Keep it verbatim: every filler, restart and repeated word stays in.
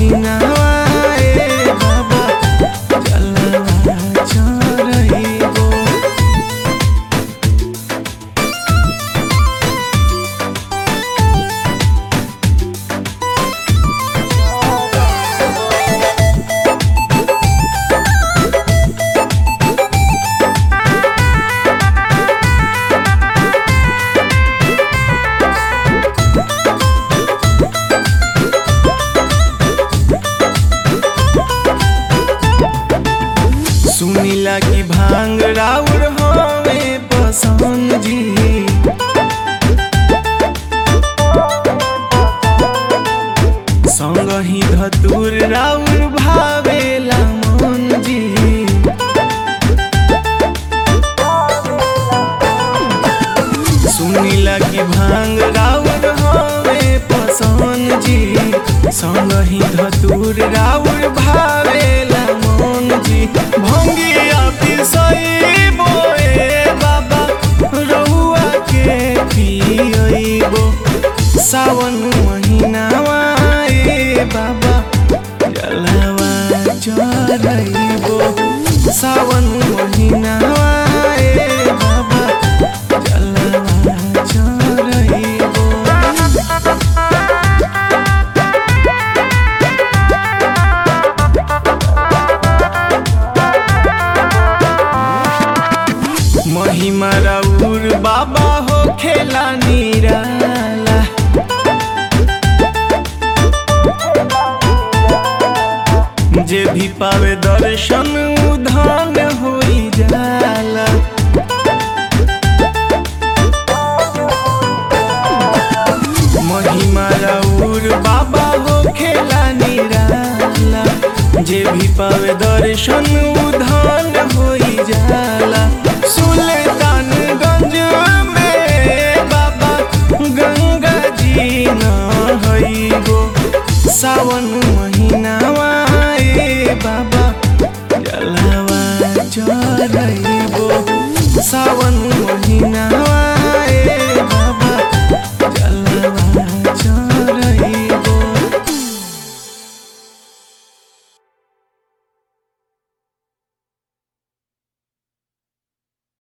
महीनावा ए बाबा जलवा चढ़इबो। सुनीला की भांग राउर हमें पसंद जी, संग ही धतूर राउर भावेला मन जी। सुनीला की भांग राउर हमें पसंद जी, संग ही धतूर राउर भावेला मन जी। भंगिया पिसइबो ए बाबा रहुआ के पियइबो। सावन महीनावा ए बाबा जलवा चढ़इबो। सावन महीनावा ए बाबा जलवा चढ़इबो। महिमा राउर बाबा हो खेला निराला, जे भी पावे दर्शन उधान होई जाला। महिमा राउर बाबा हो खेला निराला, जे भी पावे दर्शन उधान होई जाला। सुल्तानगंज में बाबा गंगा जी नहइबो। सावन महीनावा ए बाबा जलवा चढ़इबो। सावन